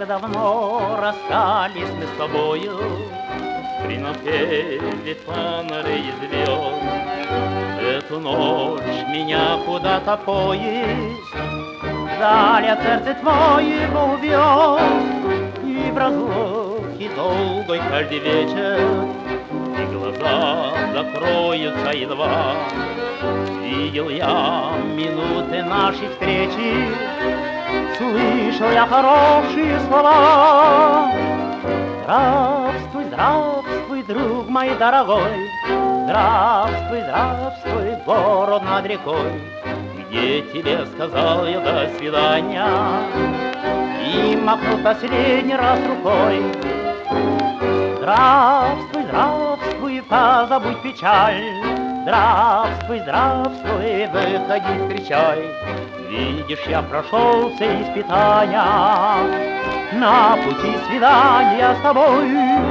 давно расстались мы с тобою при напеве фонарей и звезд. Эту ночь меня куда-то поезд вдаль от сердца твоего увез. И в разлуке долгой каждый вечер и глаза закроются едва. Видел я минуты нашей встречи, слышал я хорошие слова. Здравствуй, здравствуй, друг мой дорогой, здравствуй, здравствуй, город над рекой, где тебе сказал я до свидания и махнул последний раз рукой. Здравствуй, здравствуй, позабудь печаль, здравствуй, здравствуй, выходи, встречай. Видишь, я прошелся испытания на пути свидания с тобой.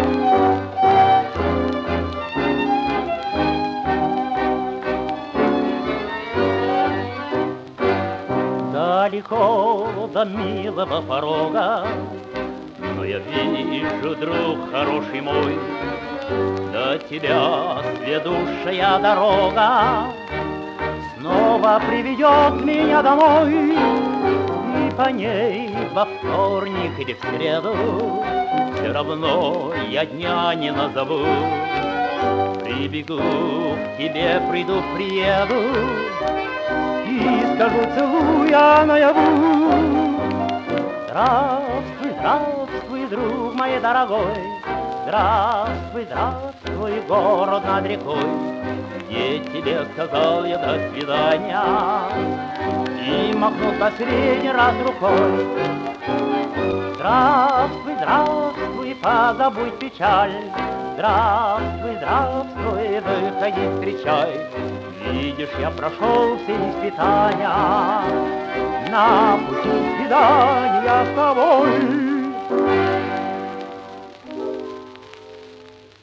Далеко до милого порога, но я вижу, друг хороший мой, до тебя сведущая дорога снова приведет меня домой. И по ней во вторник или в среду все равно я дня не назову. Прибегу к тебе, приду, приеду и скажу, целуя наяву. Здравствуй, здравствуй, друг мой дорогой, здравствуй, здравствуй, город над рекой, где тебе сказал я до свидания и махнул последний раз рукой. Здравствуй, здравствуй, позабудь печаль, здравствуй, здравствуй, выходи, встречай. Видишь, я прошел все испытания на пути свидания с тобой.